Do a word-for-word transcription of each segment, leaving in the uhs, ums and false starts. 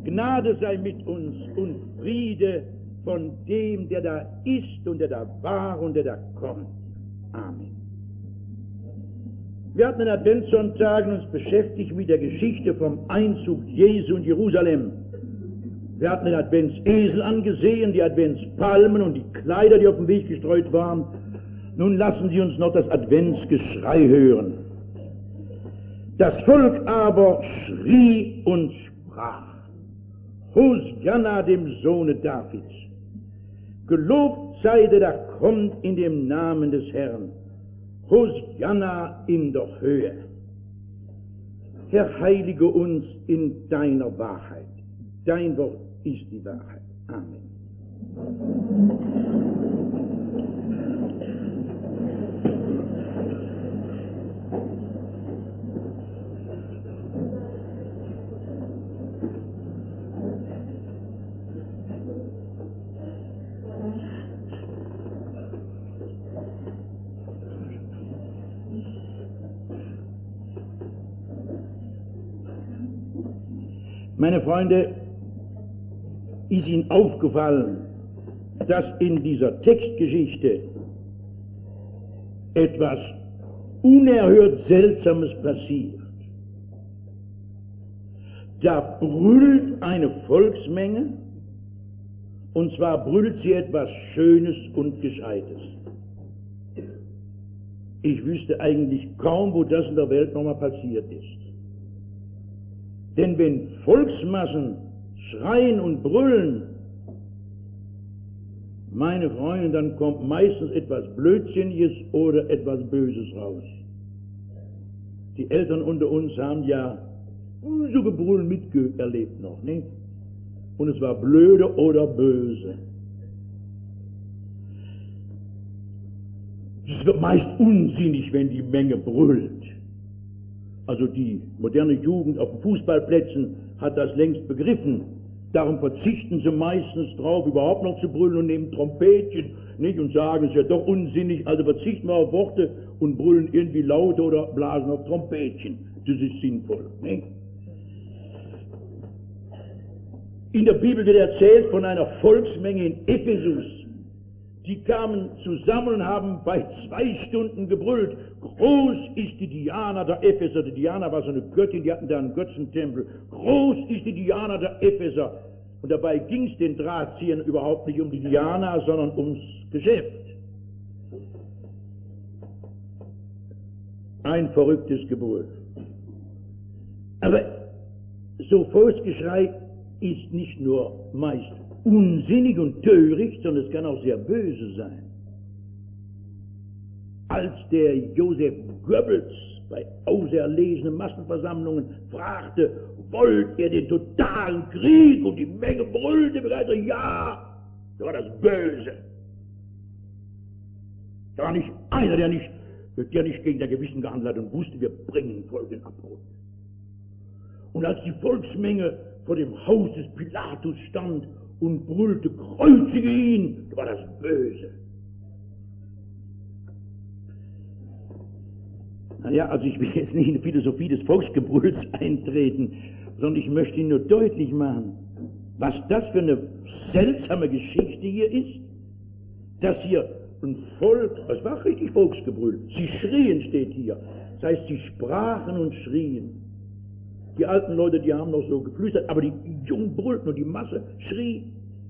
Gnade sei mit uns und Friede von dem, der da ist und der da war und der da kommt. Amen. Wir hatten in Adventssonntagen uns beschäftigt mit der Geschichte vom Einzug Jesu in Jerusalem. Wir hatten den Adventsesel angesehen, die Adventspalmen und die Kleider, die auf dem Weg gestreut waren. Nun lassen Sie uns noch das Adventsgeschrei hören. Das Volk aber schrie und sprach: Hosianna dem Sohne Davids. Gelobt sei der, der kommt in dem Namen des Herrn. Hosianna in der Höhe. Herr, heilige uns in deiner Wahrheit. Dein Wort ist die Wahrheit. Amen. Meine Freunde, ist Ihnen aufgefallen, dass in dieser Textgeschichte etwas unerhört Seltsames passiert? Da brüllt eine Volksmenge, und zwar brüllt sie etwas Schönes und Gescheites. Ich wüsste eigentlich kaum, wo das in der Welt nochmal passiert ist. Denn wenn Volksmassen schreien und brüllen, meine Freunde, dann kommt meistens etwas Blödsinniges oder etwas Böses raus. Die Eltern unter uns haben ja so Gebrüll miterlebt noch, nicht? Und es war blöde oder böse. Es wird meist unsinnig, wenn die Menge brüllt. Also die moderne Jugend auf den Fußballplätzen hat das längst begriffen. Darum verzichten sie meistens drauf, überhaupt noch zu brüllen und nehmen Trompetchen, nicht, und sagen, es ist ja doch unsinnig, also verzichten wir auf Worte und brüllen irgendwie lauter oder blasen auf Trompetchen. Das ist sinnvoll, nicht? In der Bibel wird erzählt von einer Volksmenge in Ephesus. Die kamen zusammen und haben bei zwei Stunden gebrüllt: Groß ist die Diana der Epheser. Die Diana war so eine Göttin, die hatten da einen Götzentempel. Groß ist die Diana der Epheser. Und dabei ging es den Drahtziehern überhaupt nicht um die Diana, sondern ums Geschäft. Ein verrücktes Gebrüll. Aber so Volksgeschrei ist nicht nur meist unsinnig und töricht, sondern es kann auch sehr böse sein. Als der Josef Goebbels bei auserlesenen Massenversammlungen fragte, wollt ihr den totalen Krieg, und die Menge brüllte begeistert, ja, da war das böse. Da war nicht einer, der nicht, der nicht gegen der Gewissen gehandelt hat und wusste, wir bringen Volk in Abgrund. Und als die Volksmenge vor dem Haus des Pilatus stand und brüllte, kreuzige ihn, da war das böse. Naja, also ich will jetzt nicht in die Philosophie des Volksgebrülls eintreten, sondern ich möchte Ihnen nur deutlich machen, was das für eine seltsame Geschichte hier ist, dass hier ein Volk, es war richtig Volksgebrüll, sie schrien, steht hier, das heißt, sie sprachen und schrien. Die alten Leute, die haben noch so geflüstert, aber die Jungen brüllten und die Masse schrie.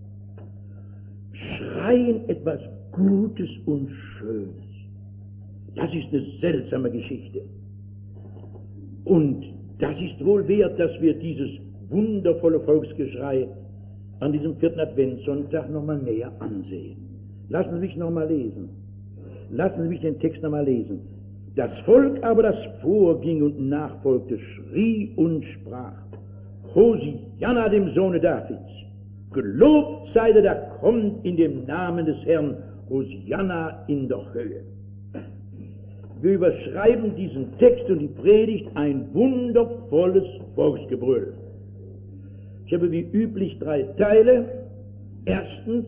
Schreien etwas Gutes und Schönes. Das ist eine seltsame Geschichte. Und das ist wohl wert, dass wir dieses wundervolle Volksgeschrei an diesem vierten Adventssonntag nochmal näher ansehen. Lassen Sie mich nochmal lesen. Lassen Sie mich den Text nochmal lesen. Das Volk aber, das vorging und nachfolgte, schrie und sprach: Hosianna dem Sohne Davids. Gelobt sei der, der kommt in dem Namen des Herrn. Hosianna in der Höhe. Wir überschreiben diesen Text und die Predigt ein wundervolles Volksgebrüll. Ich habe wie üblich drei Teile. Erstens,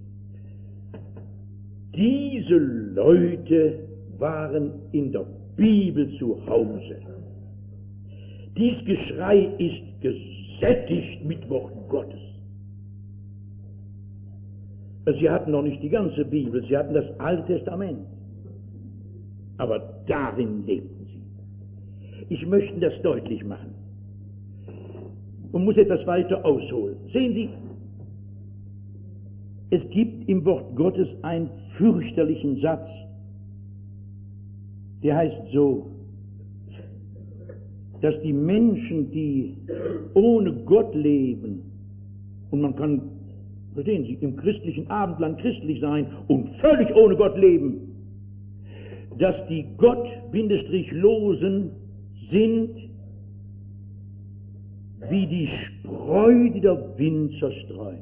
diese Leute waren in der Bibel zu Hause. Dies Geschrei ist gesättigt mit Wort Gottes. Sie hatten noch nicht die ganze Bibel, sie hatten das Alte Testament. Aber darin lebten sie. Ich möchte das deutlich machen und muss etwas weiter ausholen. Sehen Sie, es gibt im Wort Gottes einen fürchterlichen Satz, der heißt so, dass die Menschen, die ohne Gott leben, und man kann, verstehen Sie, im christlichen Abendland christlich sein und völlig ohne Gott leben, dass die Gott-Losen sind wie die Spreu, die der Wind zerstreut.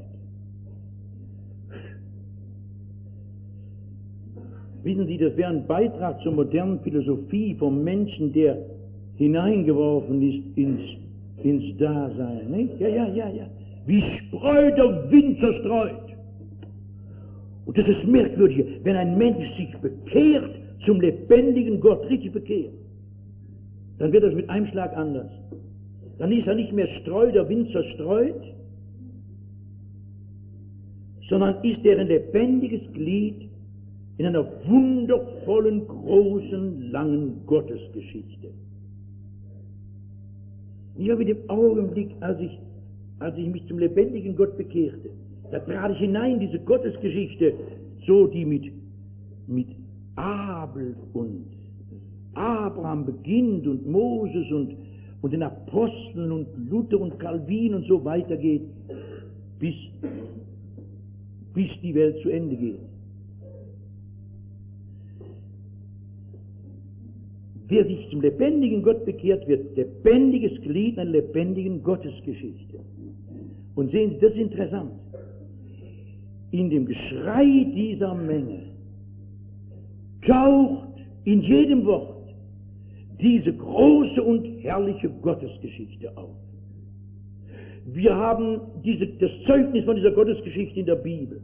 Wissen Sie, das wäre ein Beitrag zur modernen Philosophie vom Menschen, der hineingeworfen ist ins, ins Dasein. Nicht? Ja, ja, ja, ja. Wie Spreu der Wind zerstreut. Und das ist merkwürdig, wenn ein Mensch sich bekehrt zum lebendigen Gott, richtig bekehrt, dann wird das mit einem Schlag anders. Dann ist er nicht mehr Streu, der Wind zerstreut, sondern ist er ein lebendiges Glied in einer wundervollen, großen, langen Gottesgeschichte. Ich habe in dem Augenblick, als ich, als ich mich zum lebendigen Gott bekehrte, da trat ich hinein in diese Gottesgeschichte, so die mit, mit Abel und Abraham beginnt und Moses und, und den Aposteln und Luther und Calvin und so weitergeht, bis, bis die Welt zu Ende geht. Wer sich zum lebendigen Gott bekehrt, wird lebendiges Glied einer lebendigen Gottesgeschichte. Und sehen Sie, das ist interessant. In dem Geschrei dieser Menge taucht in jedem Wort diese große und herrliche Gottesgeschichte auf. Wir haben diese, das Zeugnis von dieser Gottesgeschichte in der Bibel.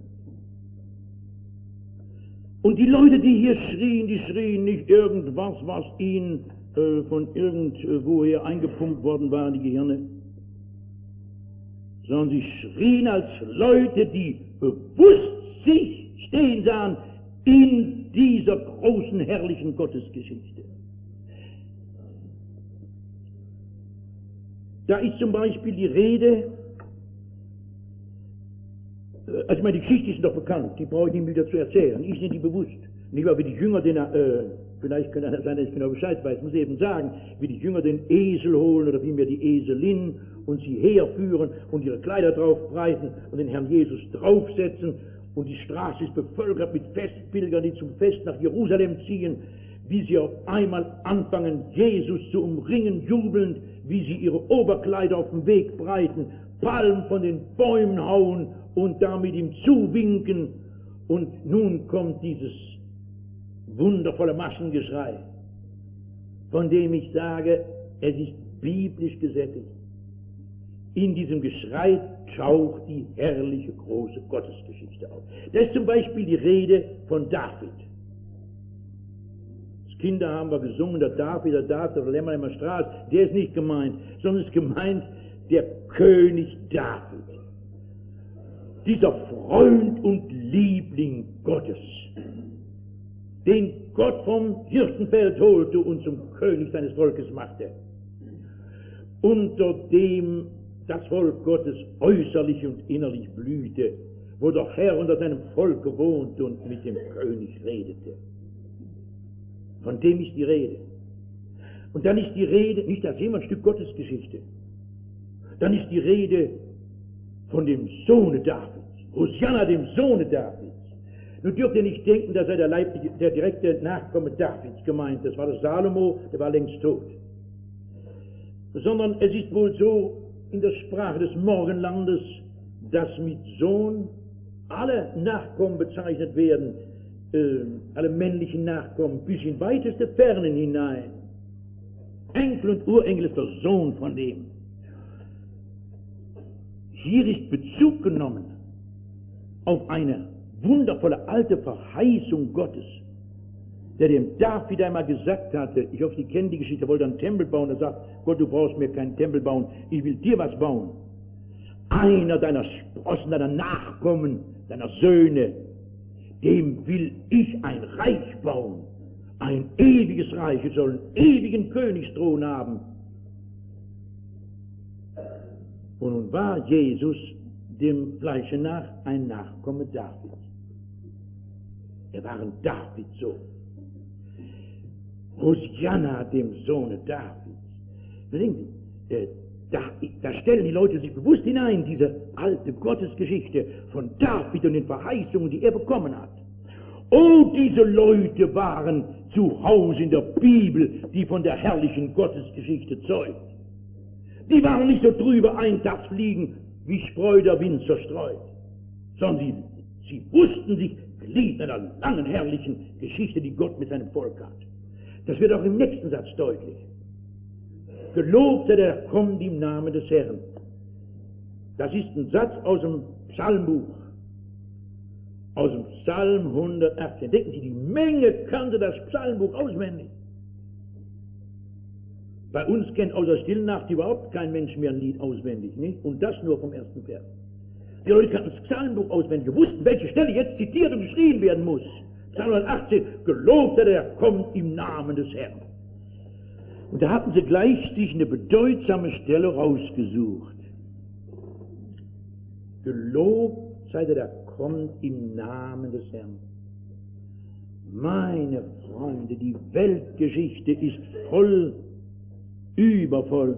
Und die Leute, die hier schrien, die schrien nicht irgendwas, was ihnen äh, von irgendwoher eingepumpt worden war in die Gehirne, sondern sie schrien als Leute, die bewusst sich stehen sahen in dieser großen, herrlichen Gottesgeschichte. Da ist zum Beispiel die Rede, also ich meine, die Geschichte ist doch bekannt, die brauche ich nicht wieder zu erzählen, ist nicht die bewusst. Nicht mal wie die Jünger den, äh, vielleicht kann einer sein, dass ich genau Bescheid weiß, muss eben sagen, wie die Jünger den Esel holen oder vielmehr die Eselin und sie herführen und ihre Kleider draufbreiten und den Herrn Jesus draufsetzen und die Straße ist bevölkert mit Festpilgern, die zum Fest nach Jerusalem ziehen, wie sie auf einmal anfangen, Jesus zu umringen, jubelnd, wie sie ihre Oberkleider auf den Weg breiten, Palmen von den Bäumen hauen und damit ihm zuwinken. Und nun kommt dieses wundervolle Massengeschrei, von dem ich sage, es ist biblisch gesättigt. In diesem Geschrei taucht die herrliche, große Gottesgeschichte auf. Das ist zum Beispiel die Rede von David. Als Kinder haben wir gesungen, der David, der David, der Lämmer in der Straße, der ist nicht gemeint, sondern es ist gemeint der König David. Dieser Freund und Liebling Gottes, den Gott vom Hirtenfeld holte und zum König seines Volkes machte, unter dem das Volk Gottes äußerlich und innerlich blühte, wo der Herr unter seinem Volke wohnte und mit dem König redete. Von dem ist die Rede. Und dann ist die Rede, nicht das immer ein Stück Gottesgeschichte, dann ist die Rede von dem Sohne Davids, Hosianna, dem Sohne Davids. Nun dürft ihr nicht denken, dass er der, leibliche, der direkte Nachkomme Davids gemeint ist. Das war der Salomo, der war längst tot. Sondern es ist wohl so in der Sprache des Morgenlandes, dass mit Sohn alle Nachkommen bezeichnet werden, äh, alle männlichen Nachkommen, bis in weiteste Fernen hinein. Enkel und Urenkel ist der Sohn von dem. Hier ist Bezug genommen auf eine wundervolle alte Verheißung Gottes, der dem David einmal gesagt hatte, ich hoffe, Sie kennen die Geschichte, er wollte einen Tempel bauen, er sagt, Gott, du brauchst mir keinen Tempel bauen, ich will dir was bauen. einer deiner Sprossen, deiner Nachkommen, deiner Söhne, dem will ich ein Reich bauen, ein ewiges Reich, es soll einen ewigen Königsthron haben. Und nun war Jesus dem Fleische nach ein Nachkomme Davids. Er war ein Davidssohn. Hosianna, dem Sohne Davids. Verstehen Sie, äh, da, da stellen die Leute sich bewusst hinein, diese alte Gottesgeschichte von David und den Verheißungen, die er bekommen hat. Oh, diese Leute waren zu Hause in der Bibel, die von der herrlichen Gottesgeschichte zeugt. Die waren nicht so drüber ein Tag fliegen, wie Spreu der Wind zerstreut, sondern sie, sie wussten sich Glied einer langen, herrlichen Geschichte, die Gott mit seinem Volk hat. Das wird auch im nächsten Satz deutlich. Gelobt sei der, der kommt im Namen des Herrn. Das ist ein Satz aus dem Psalmbuch, aus dem Psalm hundertachtzehn. Denken Sie, die Menge kannte das Psalmbuch auswendig. Bei uns kennt außer Stille Nacht überhaupt kein Mensch mehr ein Lied auswendig, nicht? Und das nur vom ersten Vers. Die Leute kannten das Psalmbuch auswendig, wussten, welche Stelle jetzt zitiert und geschrieben werden muss. Psalm hundertachtzehn, gelobt sei der, der kommt im Namen des Herrn. Und da hatten sie gleich sich eine bedeutsame Stelle rausgesucht. Gelobt sei der, der kommt im Namen des Herrn. Meine Freunde, die Weltgeschichte ist voll, übervoll,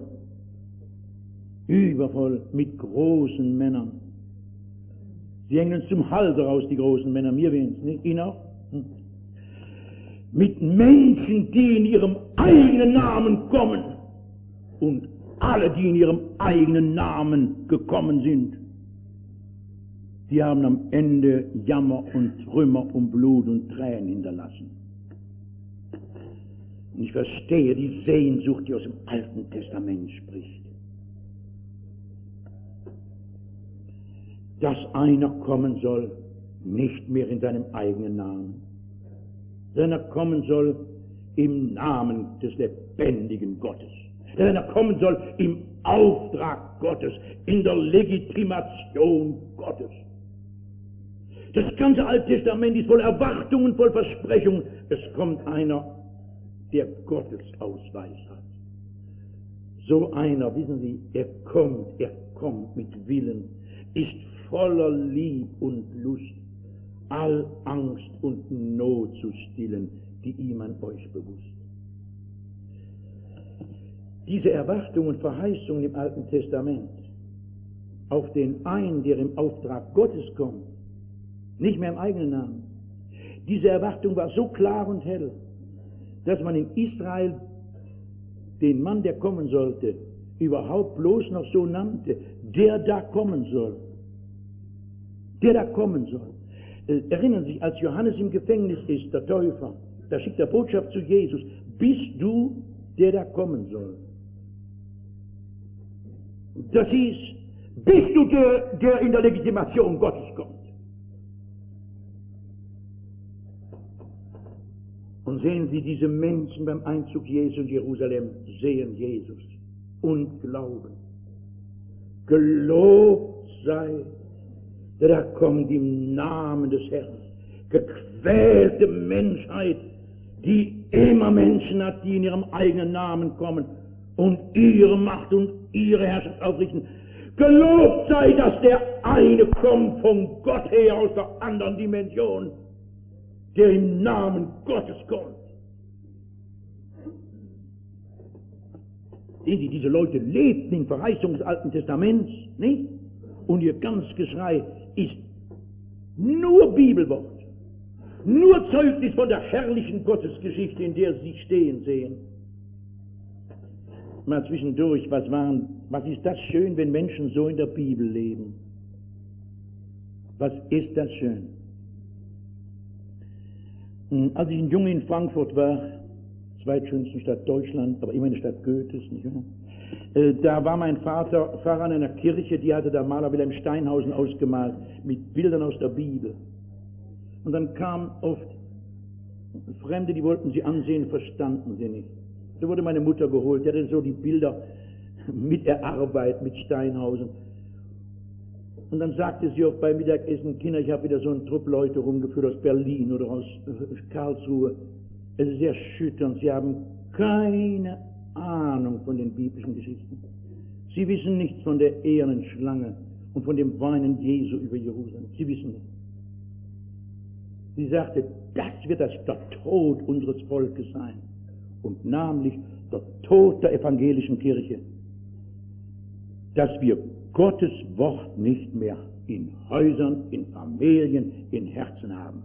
übervoll mit großen Männern. Sie hängen uns zum Halse raus, die großen Männer, mir wenigstens, nicht? Ihnen auch? Hm. Mit Menschen, die in ihrem eigenen Namen kommen und alle, die in ihrem eigenen Namen gekommen sind, die haben am Ende Jammer und Trümmer und Blut und Tränen hinterlassen. Und ich verstehe die Sehnsucht, die aus dem Alten Testament spricht. Dass einer kommen soll, nicht mehr in seinem eigenen Namen, sondern er kommen soll im Namen des lebendigen Gottes. Dass einer kommen soll im Auftrag Gottes, in der Legitimation Gottes. Das ganze Alte Testament ist voll Erwartungen, voll Versprechungen. Es kommt einer, der Gottesausweis hat. So einer, wissen Sie, er kommt, er kommt mit Willen, ist voller Lieb und Lust, all Angst und Not zu stillen, die ihm an euch bewusst. Diese Erwartungen und Verheißungen im Alten Testament auf den einen, der im Auftrag Gottes kommt, nicht mehr im eigenen Namen. Diese Erwartung war so klar und hell, dass man in Israel den Mann, der kommen sollte, überhaupt bloß noch so nannte, der da kommen soll. Der da kommen soll. Äh, erinnern Sie sich, als Johannes im Gefängnis ist, der Täufer, da schickt er Botschaft zu Jesus, bist du, der da kommen soll? Das hieß, bist du der, der in der Legitimation Gottes kommt? Und sehen Sie, diese Menschen beim Einzug Jesu in Jerusalem sehen Jesus und glauben. Gelobt sei, der da kommt im Namen des Herrn. Gequälte Menschheit, die immer Menschen hat, die in ihrem eigenen Namen kommen und ihre Macht und ihre Herrschaft aufrichten. Gelobt sei, dass der eine kommt von Gott her aus der anderen Dimension, der im Namen Gottes kommt. Sehen Sie, diese Leute lebten in Verheißungen des Alten Testaments, nicht? Und ihr ganzes Geschrei ist nur Bibelwort, nur Zeugnis von der herrlichen Gottesgeschichte, in der sie stehen sehen. Mal zwischendurch, was, waren, was ist das schön, wenn Menschen so in der Bibel leben? Was ist das schön? Als ich ein Junge in Frankfurt war, zweitschönste Stadt Deutschland, aber immer eine Stadt Goethes, nicht wahr? Äh, da war mein Vater Pfarrer in einer Kirche, die hatte der Maler Wilhelm Steinhausen ausgemalt, mit Bildern aus der Bibel. Und dann kamen oft Fremde, die wollten sie ansehen, verstanden sie nicht. So wurde meine Mutter geholt, die hatte so die Bilder mit erarbeitet, mit Steinhausen. Und dann sagte sie auch beim Mittagessen, Kinder, ich habe wieder so einen Trupp Leute rumgeführt aus Berlin oder aus Karlsruhe. Es ist erschütternd, sie haben keine Ahnung von den biblischen Geschichten. Sie wissen nichts von der ehernen Schlange und von dem Weinen Jesu über Jerusalem. Sie wissen nichts. Sie sagte, das wird das der Tod unseres Volkes sein. Und namentlich der Tod der evangelischen Kirche. Dass wir Gottes Wort nicht mehr in Häusern, in Familien, in Herzen haben.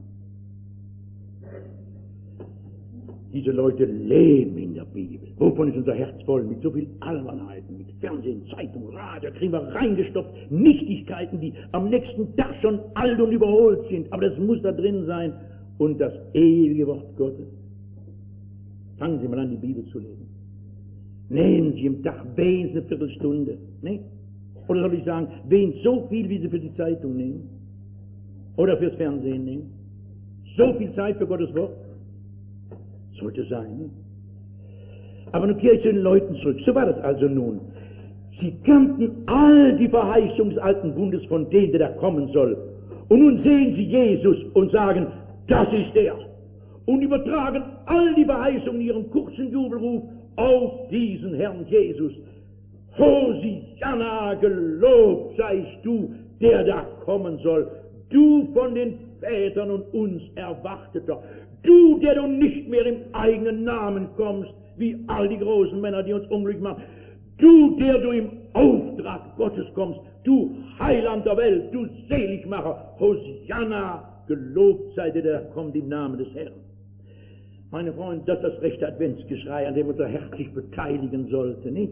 Diese Leute leben in der Bibel. Wovon ist unser Herz voll? Mit so viel Albernheiten, mit Fernsehen, Zeitung, Radio, kriegen wir reingestopft, Nichtigkeiten, die am nächsten Tag schon alt und überholt sind. Aber das muss da drin sein. Und das ewige Wort Gottes. Fangen Sie mal an, die Bibel zu lesen. Nehmen Sie im Tag wenigstens eine Viertelstunde. Ne? Oder soll ich sagen, wen so viel, wie Sie für die Zeitung nehmen? Oder fürs Fernsehen nehmen? So viel Zeit für Gottes Wort? Sollte sein. Ne? Aber nun kehre ich zu den Leuten zurück. So war das also nun. Sie kannten all die Verheißungen des alten Bundes von dem, der da kommen soll. Und nun sehen sie Jesus und sagen, das ist der. Und übertragen all die Verheißungen in ihrem kurzen Jubelruf auf diesen Herrn Jesus. Hosianna, gelobt seist du, der da kommen soll. Du von den Vätern und uns Erwarteter. Du, der du nicht mehr im eigenen Namen kommst, wie all die großen Männer, die uns unglücklich machen. Du, der du im Auftrag Gottes kommst. Du Heiland der Welt, du Seligmacher. Hosianna, gelobt sei der, der kommt im Namen des Herrn. Meine Freunde, das ist das rechte Adventsgeschrei, an dem unser Herz sich beteiligen sollte, nicht?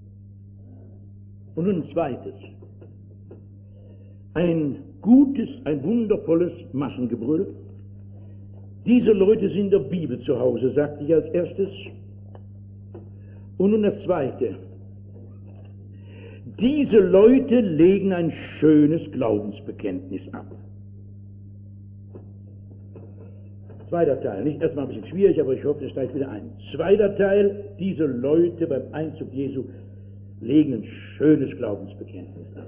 Und nun ein zweites. Ein gutes, ein wundervolles Massengebrüll. Diese Leute sind in der Bibel zu Hause, sagte ich als erstes. Und nun das zweite. Diese Leute legen ein schönes Glaubensbekenntnis ab. Zweiter Teil, nicht erstmal ein bisschen schwierig, aber ich hoffe, es steigt wieder ein. Zweiter Teil, diese Leute beim Einzug Jesu legen ein schönes Glaubensbekenntnis ab.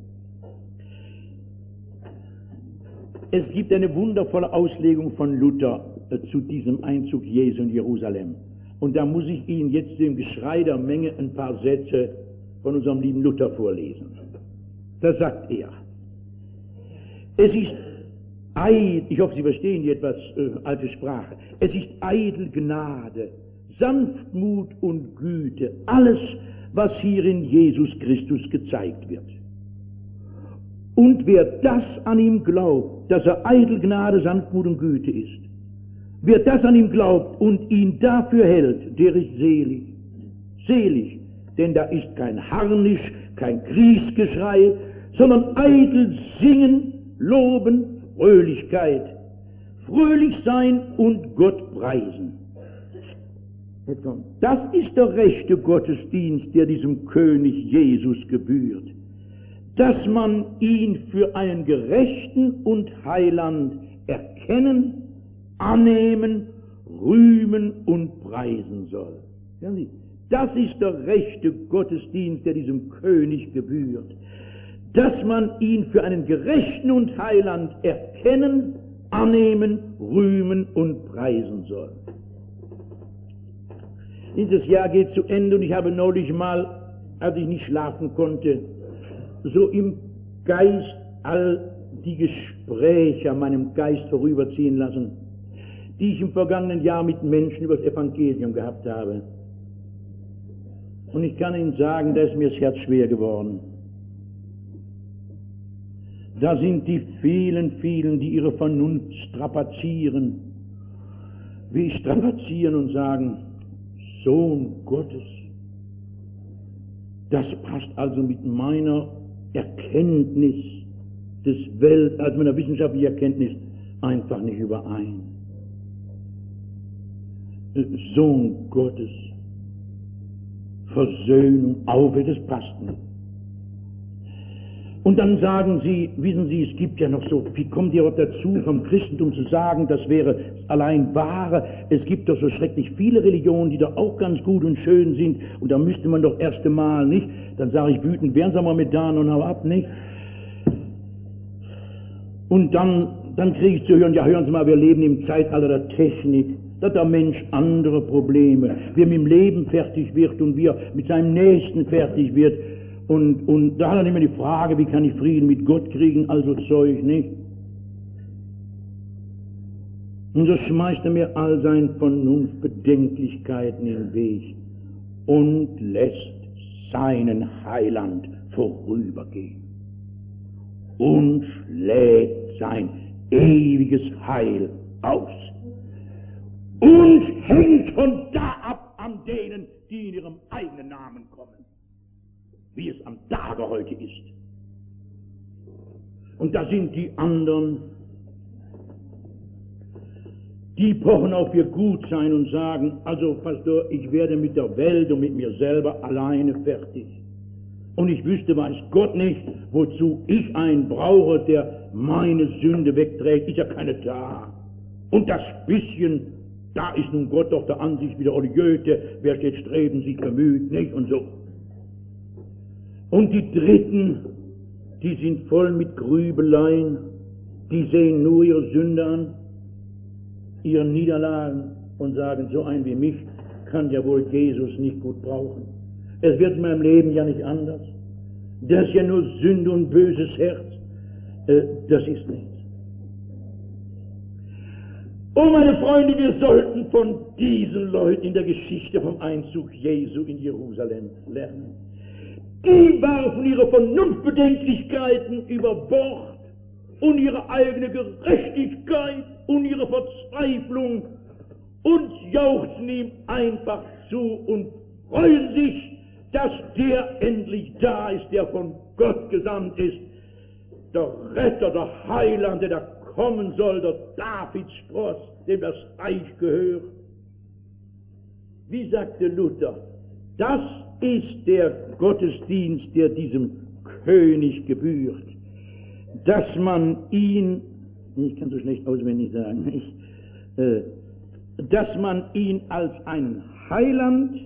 Es gibt eine wundervolle Auslegung von Luther äh, zu diesem Einzug Jesu in Jerusalem. Und da muss ich Ihnen jetzt dem Geschrei der Menge ein paar Sätze von unserem lieben Luther vorlesen. Da sagt er, es ist eitel, ich hoffe, Sie verstehen die etwas äh, alte Sprache, es ist eitel Gnade, Sanftmut und Güte, alles, was hier in Jesus Christus gezeigt wird. Und wer das an ihm glaubt, dass er eitel Gnade, Sanftmut und Güte ist, wer das an ihm glaubt und ihn dafür hält, der ist selig. Selig, denn da ist kein Harnisch, kein Kriegsgeschrei, sondern eitel Singen, Loben, Fröhlichkeit. Fröhlich sein und Gott preisen. Jetzt kommt. Das ist der rechte Gottesdienst, der diesem König Jesus gebührt. Dass man ihn für einen Gerechten und Heiland erkennen, annehmen, rühmen und preisen soll. Hören Sie, das ist der rechte Gottesdienst, der diesem König gebührt. Dass man ihn für einen Gerechten und Heiland erkennen, annehmen, rühmen und preisen soll. Dieses Jahr geht zu Ende und ich habe neulich mal, als ich nicht schlafen konnte, so im Geist all die Gespräche an meinem Geist vorüberziehen lassen, die ich im vergangenen Jahr mit Menschen über das Evangelium gehabt habe. Und ich kann Ihnen sagen, da ist mir das Herz schwer geworden. Da sind die vielen, vielen, die ihre Vernunft strapazieren, wie strapazieren und sagen, Sohn Gottes. Das passt also mit meiner Erkenntnis des Welt, also meiner wissenschaftlichen Erkenntnis einfach nicht überein. Sohn Gottes, Versöhnung, Aufe, das passt nicht. Und dann sagen sie, wissen Sie, es gibt ja noch so, wie kommt ihr auch dazu, vom Christentum zu sagen, das wäre allein wahre, es gibt doch so schrecklich viele Religionen, die doch auch ganz gut und schön sind, und da müsste man doch erst einmal, nicht? Dann sage ich wütend, wären Sie mal mit da und hau ab, nicht? Und dann, dann kriege ich zu hören, ja hören Sie mal, wir leben im Zeitalter der Technik, da hat der Mensch andere Probleme, wie er mit dem Leben fertig wird und wie er mit seinem Nächsten fertig wird. Und, und da hat er immer die Frage, wie kann ich Frieden mit Gott kriegen, also Zeug, nicht? Und so schmeißt er mir all seine Vernunftbedenklichkeiten in den Weg und lässt seinen Heiland vorübergehen und schlägt sein ewiges Heil aus und hängt von da ab an denen, die in ihrem eigenen Namen kommen, wie es am Tage heute ist. Und da sind die anderen, die pochen auf ihr Gutsein und sagen, also Pastor, ich werde mit der Welt und mit mir selber alleine fertig. Und ich wüsste, weiß Gott nicht, wozu ich einen brauche, der meine Sünde wegträgt. Ist ja keine da. Und das bisschen, da ist nun Gott doch der Ansicht wie der Oli Goethe, wer steht streben, sich bemüht, nicht? Und so. Und die Dritten, die sind voll mit Grübeleien, die sehen nur ihre Sünde an, ihre Niederlagen und sagen, so ein wie mich kann ja wohl Jesus nicht gut brauchen. Es wird in meinem Leben ja nicht anders. Das ist ja nur Sünde und böses Herz. Äh, das ist nichts. Oh, meine Freunde, wir sollten von diesen Leuten in der Geschichte vom Einzug Jesu in Jerusalem lernen. Die warfen ihre Vernunftbedenklichkeiten über Bord und ihre eigene Gerechtigkeit und ihre Verzweiflung und jauchzen ihm einfach zu und freuen sich, dass der endlich da ist, der von Gott gesandt ist, der Retter, der Heiland, der da kommen soll, der Davidsspross, dem das Reich gehört. Wie sagte Luther, das ist der Gottesdienst, der diesem König gebührt, dass man ihn, ich kann so schlecht auswendig sagen, ich, äh, dass man ihn als einen Heiland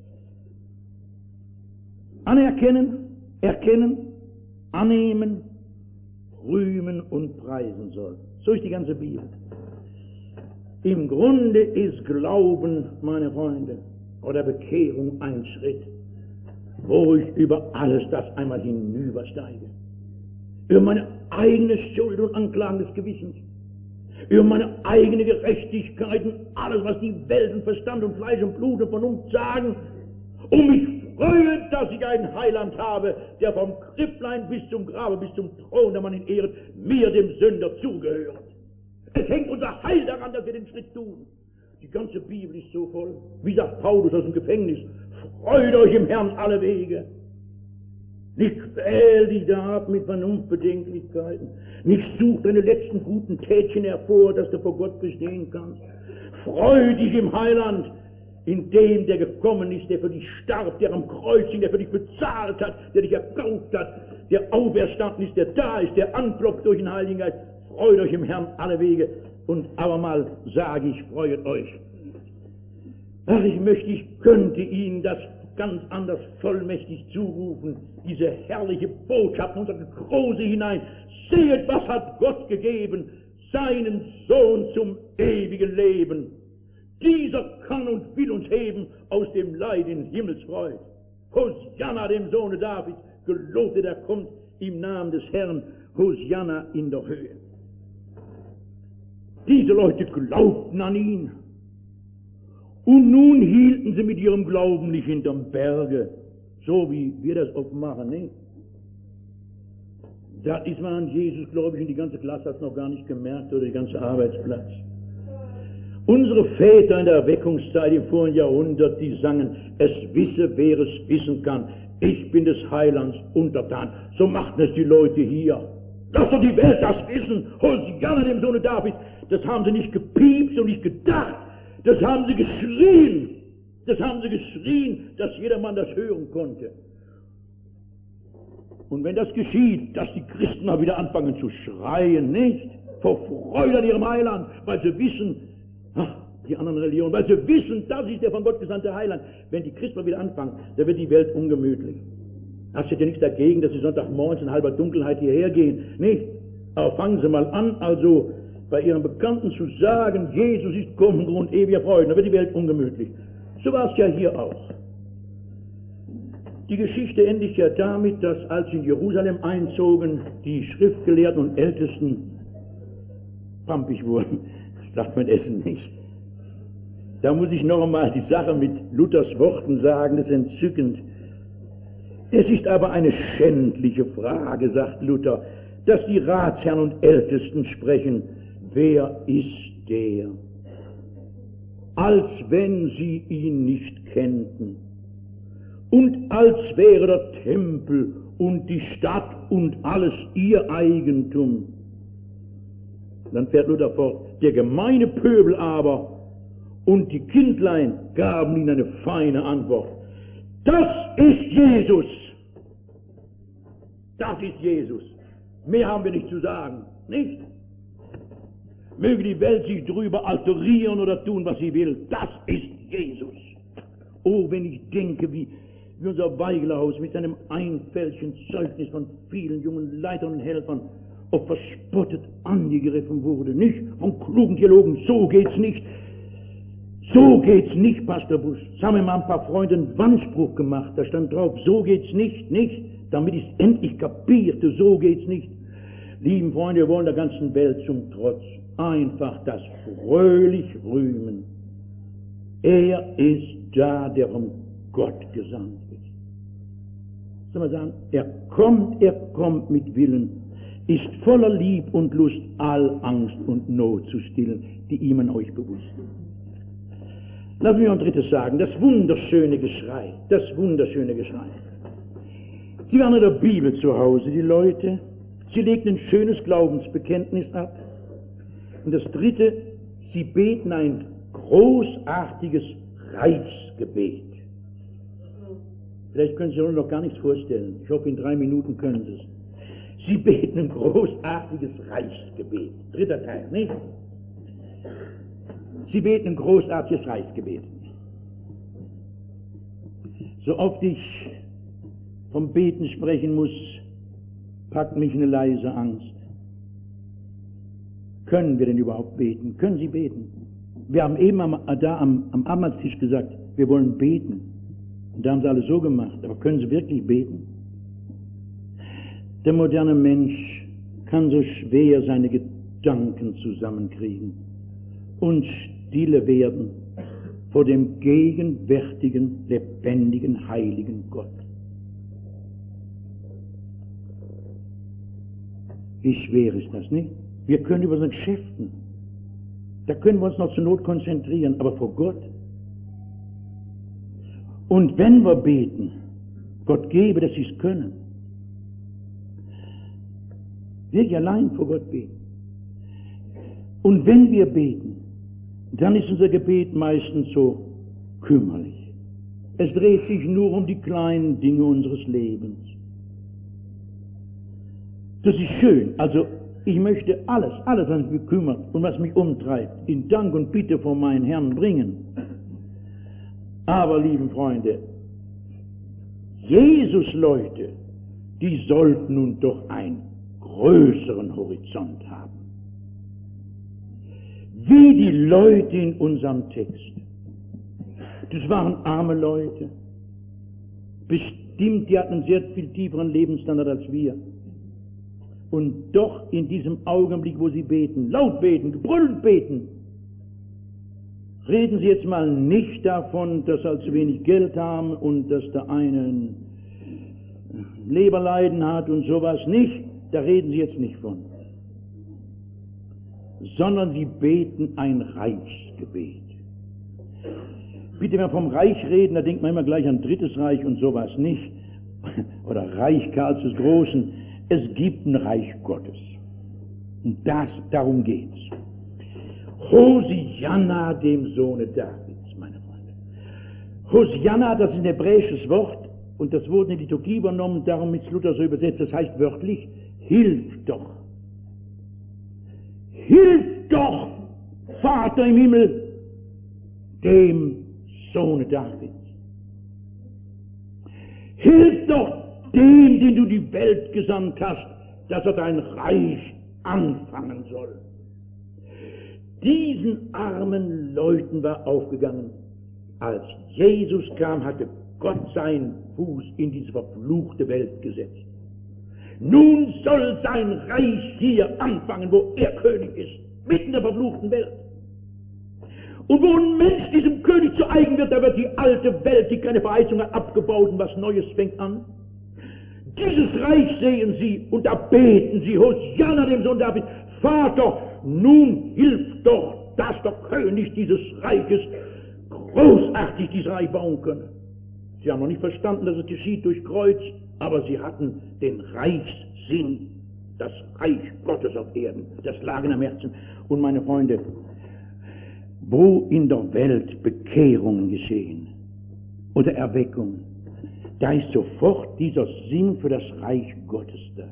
anerkennen, erkennen, annehmen, rühmen und preisen soll. So ist die ganze Bibel. Im Grunde ist Glauben, meine Freunde, oder Bekehrung ein Schritt, wo ich über alles das einmal hinübersteige. Über meine eigene Schuld und Anklagen des Gewissens, über meine eigene Gerechtigkeit und alles, was die Welt und Verstand und Fleisch und Blut und Vernunft sagen, um mich freue, dass ich einen Heiland habe, der vom Kripplein bis zum Grabe, bis zum Thron, der man ihn ehrt, mir, dem Sünder, zugehört. Es hängt unser Heil daran, dass wir den Schritt tun. Die ganze Bibel ist so voll. Wie sagt Paulus aus dem Gefängnis, freut euch im Herrn alle Wege. Nicht quäl dich da ab mit Vernunftbedenklichkeiten. Nicht such deine letzten guten Tätchen hervor, dass du vor Gott bestehen kannst. Freu dich im Heiland, in dem, der gekommen ist, der für dich starb, der am Kreuz hing, der für dich bezahlt hat, der dich erkauft hat, der auferstanden ist, der da ist, der anklopft durch den Heiligen Geist. Freut euch im Herrn alle Wege. Und aber mal sage ich, freut euch. Ach, ich möchte, ich könnte Ihnen das ganz anders vollmächtig zurufen, diese herrliche Botschaft in unsere Krose hinein. Sehet, was hat Gott gegeben, seinen Sohn zum ewigen Leben. Dieser kann und will uns heben aus dem Leid in Himmelsfreud. Hosianna dem Sohne Davids, gelobt der kommt im Namen des Herrn, Hosianna in der Höhe. Diese Leute glaubten an ihn. Und nun hielten sie mit ihrem Glauben nicht hinterm Berge, so wie wir das oft machen, nicht? Da ist man an Jesus, glaube ich, und die ganze Klasse hat es noch gar nicht gemerkt, oder der ganze Arbeitsplatz. Unsere Väter in der Erweckungszeit im vorigen Jahrhundert, die sangen, es wisse, wer es wissen kann, ich bin des Heilands untertan. So machten es die Leute hier. Lass doch die Welt das wissen, Hosianna dem Sohne Davids. Das haben sie nicht gepiepst und nicht gedacht, das haben sie geschrien. Das haben sie geschrien, dass jedermann das hören konnte. Und wenn das geschieht, dass die Christen mal wieder anfangen zu schreien, nicht? Vor Freude an ihrem Heiland, weil sie wissen, ach, die anderen Religionen, weil sie wissen, das ist der von Gott gesandte Heiland. Wenn die Christen mal wieder anfangen, dann wird die Welt ungemütlich. Hast du ja nichts dagegen, dass sie Sonntagmorgens in halber Dunkelheit hierher gehen, nicht? Aber fangen Sie mal an, also bei Ihren Bekannten zu sagen, Jesus ist kommen, Grund ewiger Freude, dann wird die Welt ungemütlich. So war es ja hier auch. Die Geschichte endet ja damit, dass als sie in Jerusalem einzogen, die Schriftgelehrten und Ältesten pampig wurden. Das sagt man Essen nicht. Da muss ich noch einmal die Sache mit Luthers Worten sagen, das ist entzückend. Es ist aber eine schändliche Frage, sagt Luther, dass die Ratsherren und Ältesten sprechen, wer ist der? Als wenn sie ihn nicht kennten. Und als wäre der Tempel und die Stadt und alles ihr Eigentum. Dann fährt Luther fort, der gemeine Pöbel aber und die Kindlein gaben ihnen eine feine Antwort. Das ist Jesus. Das ist Jesus. Mehr haben wir nicht zu sagen, nicht? Möge die Welt sich drüber alterieren oder tun, was sie will. Das ist Jesus. Oh, wenn ich denke, wie, wie unser Weiglerhaus mit seinem einfältigen Zeugnis von vielen jungen Leitern und Helfern ob verspottet angegriffen wurde. Nicht von klugen Theologen, so geht's nicht. So geht's nicht, Pastor Busch. Das haben mir mal ein paar Freunde einen Wandspruch gemacht, da stand drauf, so geht's nicht, nicht, damit ich es endlich kapierte, so geht's nicht. Lieben Freunde, wir wollen der ganzen Welt zum Trotz einfach das fröhlich rühmen. Er ist da, der von Gott gesandt ist. Soll man sagen, er kommt, er kommt mit Willen, ist voller Lieb und Lust, all Angst und Not zu stillen, die ihm an euch bewusst sind. Lass mich noch ein drittes sagen, das wunderschöne Geschrei, das wunderschöne Geschrei. Sie waren in der Bibel zu Hause, die Leute, sie legten ein schönes Glaubensbekenntnis ab. Und das dritte, sie beten ein großartiges Reichsgebet. Vielleicht können Sie sich noch gar nichts vorstellen. Ich hoffe, in drei Minuten können Sie es. Sie beten ein großartiges Reichsgebet. Dritter Teil, nicht? Sie beten ein großartiges Reichsgebet. So oft ich vom Beten sprechen muss, packt mich eine leise Angst. Können wir denn überhaupt beten? Können Sie beten? Wir haben eben am, da am, am Abendmahlstisch gesagt, wir wollen beten. Und da haben sie alle so gemacht. Aber können Sie wirklich beten? Der moderne Mensch kann so schwer seine Gedanken zusammenkriegen und stille werden vor dem gegenwärtigen, lebendigen, heiligen Gott. Wie schwer ist das, nicht? Wir können über unsere Geschäften, da können wir uns noch zur Not konzentrieren, aber vor Gott. Und wenn wir beten, Gott gebe, dass sie es können, wirklich allein vor Gott beten. Und wenn wir beten, dann ist unser Gebet meistens so kümmerlich. Es dreht sich nur um die kleinen Dinge unseres Lebens. Das ist schön. Also ich möchte alles, alles, was mich kümmert und was mich umtreibt, in Dank und Bitte vor meinen Herrn bringen. Aber, lieben Freunde, Jesus-Leute, die sollten nun doch einen größeren Horizont haben. Wie die Leute in unserem Text. Das waren arme Leute. Bestimmt, die hatten einen sehr viel tieferen Lebensstandard als wir. Und doch in diesem Augenblick, wo sie beten, laut beten, gebrüllt beten, reden Sie jetzt mal nicht davon, dass sie allzu wenig Geld haben und dass der eine ein Leberleiden hat und sowas nicht. Da reden Sie jetzt nicht von. Sondern sie beten ein Reichsgebet. Bitte, wenn wir vom Reich reden, da denkt man immer gleich an Drittes Reich und sowas nicht. Oder Reich Karls des Großen. Es gibt ein Reich Gottes. Und das, darum geht's. Hosianna dem Sohne Davids, meine Freunde. Hosianna, das ist ein hebräisches Wort und das wurde in die Liturgie übernommen, darum ist Luther so übersetzt, das heißt wörtlich, hilf doch. Hilf doch, Vater im Himmel, dem Sohne Davids. Hilf doch dem, den du die Welt gesandt hast, dass er dein Reich anfangen soll. Diesen armen Leuten war aufgegangen, als Jesus kam, hatte Gott seinen Fuß in diese verfluchte Welt gesetzt. Nun soll sein Reich hier anfangen, wo er König ist, mitten in der verfluchten Welt. Und wo ein Mensch diesem König zu eigen wird, da wird die alte Welt, die keine Verheißung hat, abgebaut und was Neues fängt an. Dieses Reich sehen sie und da beten sie, Hosianna dem Sohn David, Vater, nun hilf doch, dass der König dieses Reiches großartig dieses Reich bauen könne. Sie haben noch nicht verstanden, dass es geschieht durch Kreuz, aber sie hatten den Reichssinn, das Reich Gottes auf Erden, das lag in am Herzen. Und meine Freunde, wo in der Welt Bekehrungen geschehen oder Erweckungen, da ist sofort dieser Sinn für das Reich Gottes da.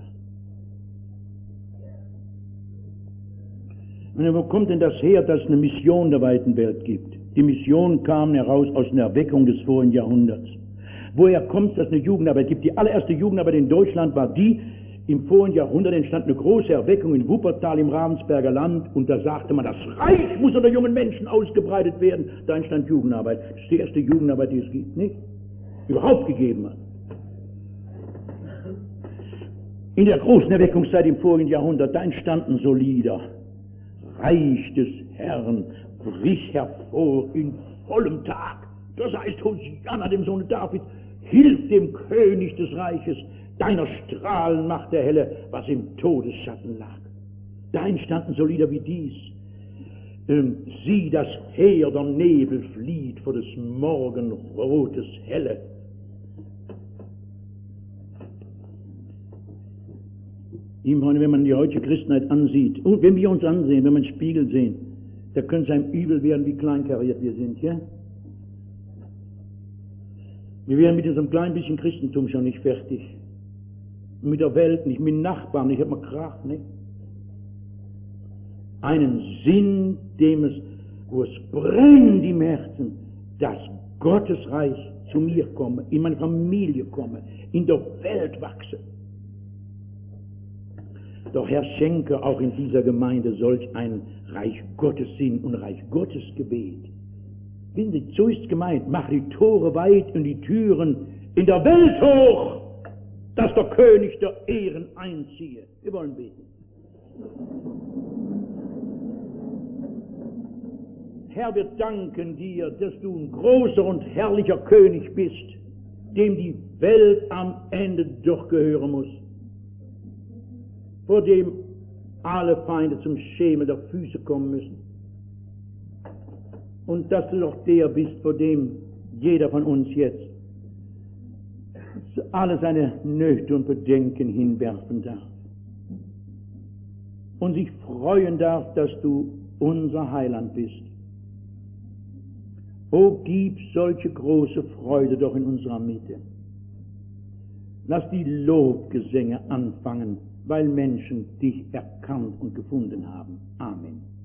Und wo kommt denn das her, dass es eine Mission der weiten Welt gibt? Die Mission kam heraus aus einer Erweckung des vorigen Jahrhunderts. Woher kommt es, dass es eine Jugendarbeit gibt? Die allererste Jugendarbeit in Deutschland war die, im vorigen Jahrhundert entstand eine große Erweckung in Wuppertal im Ravensberger Land und da sagte man, das Reich muss unter jungen Menschen ausgebreitet werden. Da entstand Jugendarbeit. Das ist die erste Jugendarbeit, die es gibt, nicht? Überhaupt gegeben hat. In der großen Erweckungszeit im vorigen Jahrhundert, da entstanden so Lieder. Reich des Herrn, brich hervor in vollem Tag. Das heißt, Hosianna dem Sohne David, hilf dem König des Reiches, deiner Strahlen macht der Helle, was im Todesschatten lag. Da entstanden so Lieder wie dies. Ähm, sieh, das Heer der Nebel flieht vor des Morgenrotes Helle. Wenn man die heutige Christenheit ansieht, und wenn wir uns ansehen, wenn wir einen Spiegel sehen, da können es einem übel werden, wie kleinkariert wir sind, ja? Wir wären mit unserem kleinen bisschen Christentum schon nicht fertig. Mit der Welt nicht, mit den Nachbarn nicht, hat man Krach, nicht? Einen Sinn, dem es, wo es brennt im Herzen, dass Gottes Reich zu mir komme, in meine Familie komme, in der Welt wachse. Doch Herr, schenke auch in dieser Gemeinde solch ein Reich Gottes Sinn und Reich Gottes Gebet. Wissen Sie, so ist gemeint, mach die Tore weit und die Türen in der Welt hoch, dass der König der Ehren einziehe. Wir wollen beten. Herr, wir danken dir, dass du ein großer und herrlicher König bist, dem die Welt am Ende doch gehören muss, vor dem alle Feinde zum Schemel der Füße kommen müssen. Und dass du doch der bist, vor dem jeder von uns jetzt alle seine Nöte und Bedenken hinwerfen darf und sich freuen darf, dass du unser Heiland bist. O, gib solche große Freude doch in unserer Mitte. Lass die Lobgesänge anfangen, weil Menschen dich erkannt und gefunden haben. Amen.